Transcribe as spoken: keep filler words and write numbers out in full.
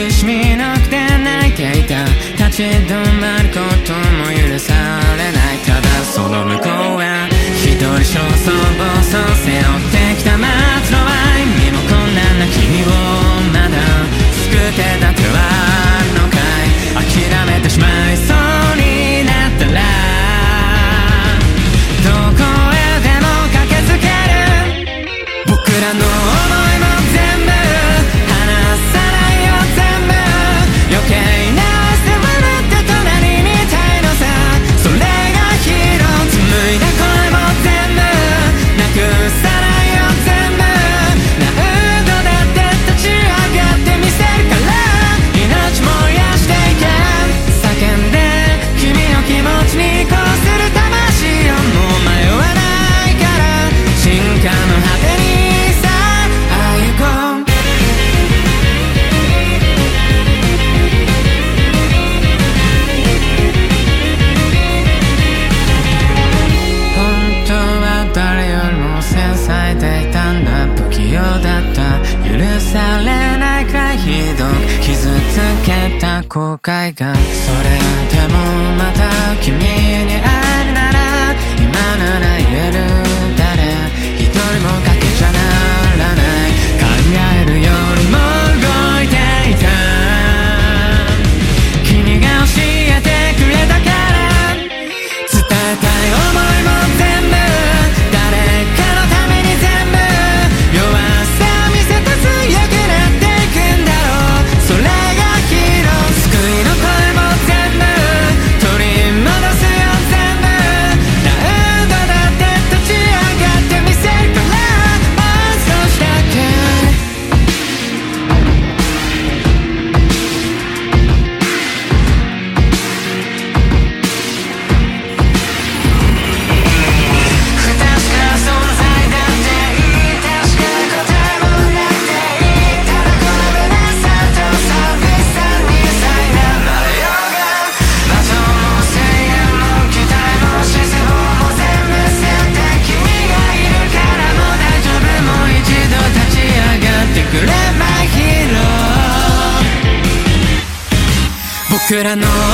苦しみなくて泣いていた。立ち止まることも許されない。ただその向こうは一人焦燥暴走背負ってきた末路は意味も困難な君をまだ救う手立てはあるのかい。諦めてしまいそうになったらどこへでも駆けつける。僕らの想いも全部離さないよ全部。余計な汗は塗って隣にいたいのさ。それがヒーロー紡いだ声も全部なくさないよ全部。何度だって立ち上がってみせるから命燃やしていけ。叫んで君の気持ちにこうする魂をもう迷わないから進化の果てにさあ行こう。本当は誰よりも繊細でいたんだ。不器用だった。許されないくらいひどく傷つけた後悔が。それでもまた君に会えるなら今なら言える。誰一人も賭けじゃならない。考えるよりも動いていた。君が教えてくれたから伝えたい想いも全部誰かのために全部。弱さ見せて強くなっていくんだろう。それがヒーロー救いの声も全部取り戻すよ全部。何度だって立ち上がってみせるからもう少しだけ。不確か存在だっていい。確かな答えもなくていい。ただこの胸さと寂しさにさえなまれようが。バトンも制限も期待も失望も全部背負って君がいるからもう大丈夫。もう一度立ち上がってくれマイヒーロー。僕らの